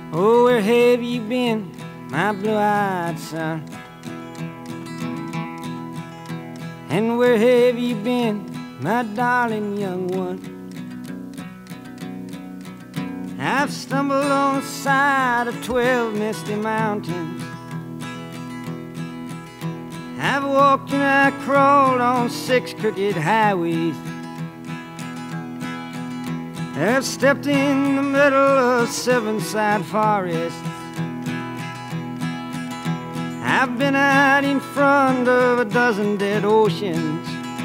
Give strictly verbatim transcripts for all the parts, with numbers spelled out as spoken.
Oh, where have you been, my blue-eyed son? And where have you been, my darling young one? I've stumbled on the side of twelve misty mountains. I've walked and I crawled on six crooked highways. I've stepped in the middle of seven sad forests. I've been out in front of a dozen dead oceans.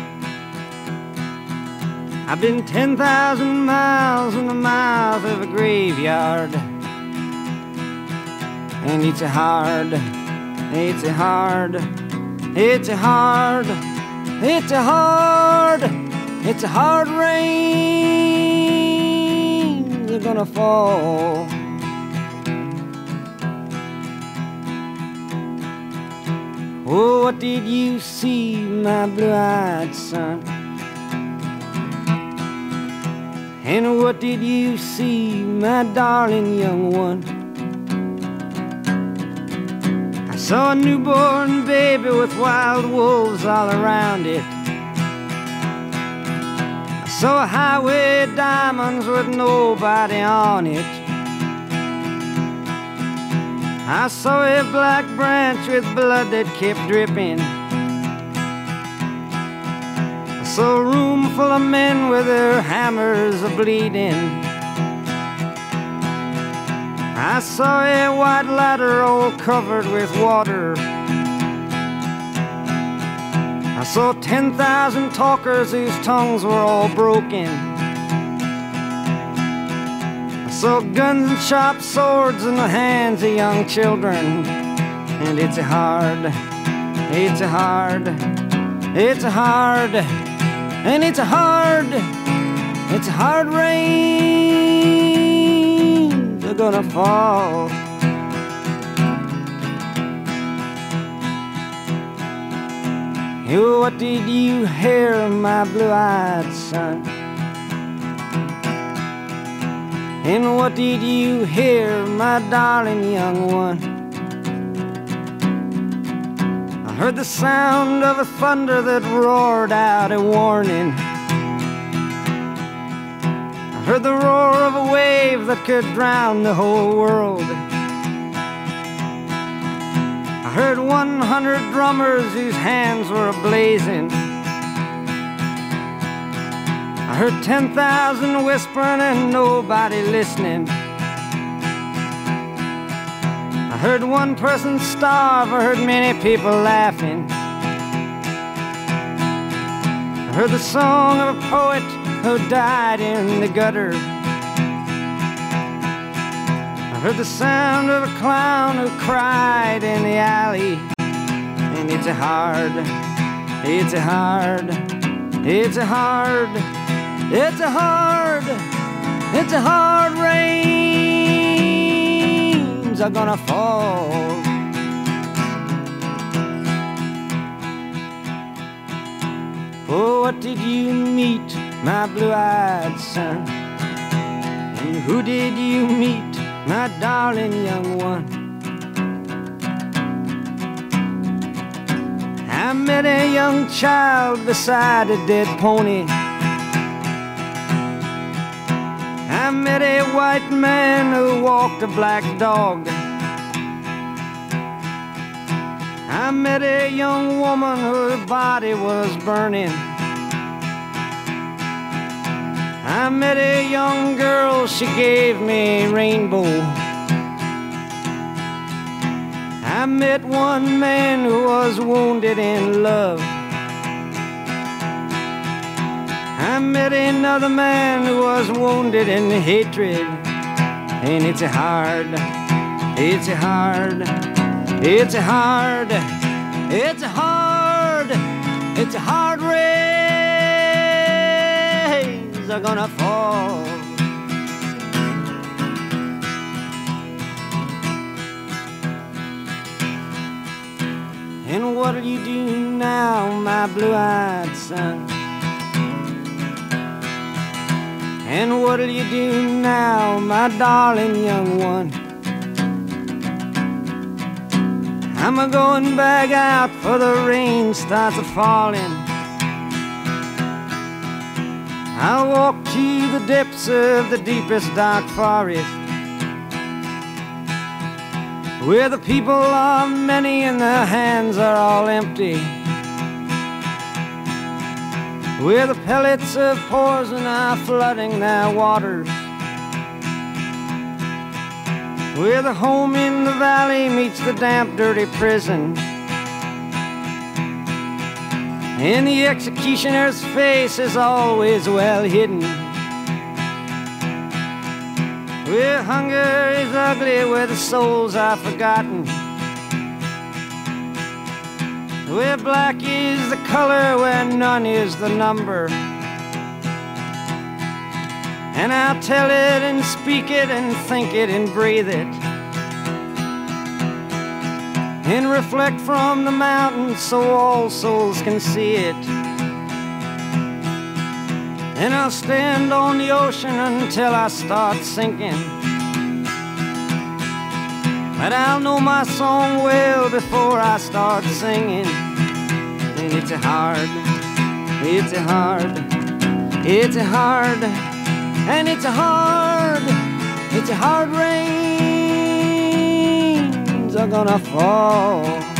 I've been ten thousand miles in the mouth of a graveyard. And it's a hard, it's a hard, it's a hard, it's a hard, it's a hard rain you're gonna fall. Oh, what did you see, my blue-eyed son? And what did you see, my darling young one? I saw a newborn baby with wild wolves all around it. I saw a highway of diamonds with nobody on it. I saw a black branch with blood that kept dripping. I saw a room full of men with their hammers a-bleeding. I saw a white ladder all covered with water. I saw ten thousand talkers whose tongues were all broken. I saw guns and sharp swords in the hands of young children. And it's a hard, it's a hard, it's a hard, and it's a hard, it's a hard rain they're gonna fall. Oh, what did you hear, my blue-eyed son? And what did you hear, my darling young one? I heard the sound of a thunder that roared out a warning. I heard the roar of a wave that could drown the whole world. I heard one hundred drummers whose hands were ablazing. I heard ten thousand whispering and nobody listening. I heard one person starve, I heard many people laughing. I heard the song of a poet who died in the gutter. I heard the sound of a clown who cried in the alley. And it's a hard, it's a hard, it's a hard, it's a hard, it's a hard rains are gonna fall. Oh, what did you meet, my blue-eyed son? And who did you meet, my darling young one? I met a young child beside a dead pony. I met a white man who walked a black dog. I met a young woman whose body was burning. I met a young girl, she gave me a rainbow. I met one man who was wounded in love. I met another man who was wounded in hatred. And it's a hard, it's a hard, it's a hard, it's a hard, it's a hard rains are gonna fall. And what'll you do now, my blue-eyed son? And what'll you do now, my darling young one? I'm a going back out for the rain starts a falling. I'll walk to the depths of the deepest dark forest, where the people are many and their hands are all empty, where the pellets of poison are flooding their waters, where the home in the valley meets the damp, dirty prison, and the executioner's face is always well hidden, where hunger is ugly, where the souls are forgotten, where black is the color, where none is the number. And I'll tell it and speak it and think it and breathe it, and reflect from the mountains so all souls can see it. And I'll stand on the ocean until I start sinking, but I'll know my song well before I start singing. And it's a hard, it's a hard, it's a hard, and it's a hard, it's a hard rains are gonna fall.